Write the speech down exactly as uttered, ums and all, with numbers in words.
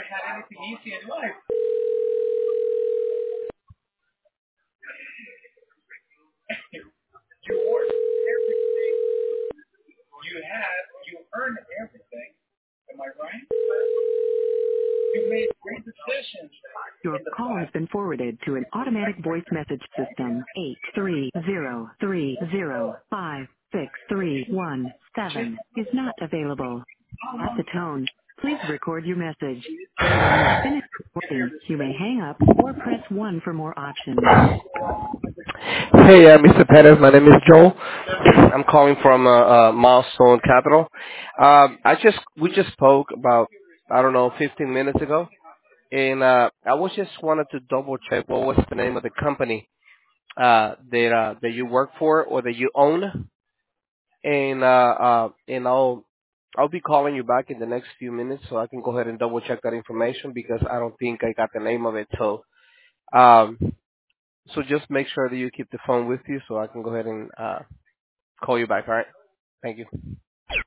Your call has been forwarded to an automatic voice message system. Eight three zero three zero five six three one seven is not available. At the tone, please record your message. When you have finished recording, you may hang up or press one for more options. Hey, uh, Mister Perez, my name is Joel. I'm calling from uh, uh, Milestone Capital. Um, I just we just spoke about I don't know fifteen minutes ago, and uh, I was just wanted to double check what was the name of the company uh, that uh, that you work for or that you own, and uh, uh, and I'll I'll be calling you back in the next few minutes so I can go ahead and double check that information because I don't think I got the name of it. So um, so just make sure that you keep the phone with you so I can go ahead and uh, call you back. All right. Thank you.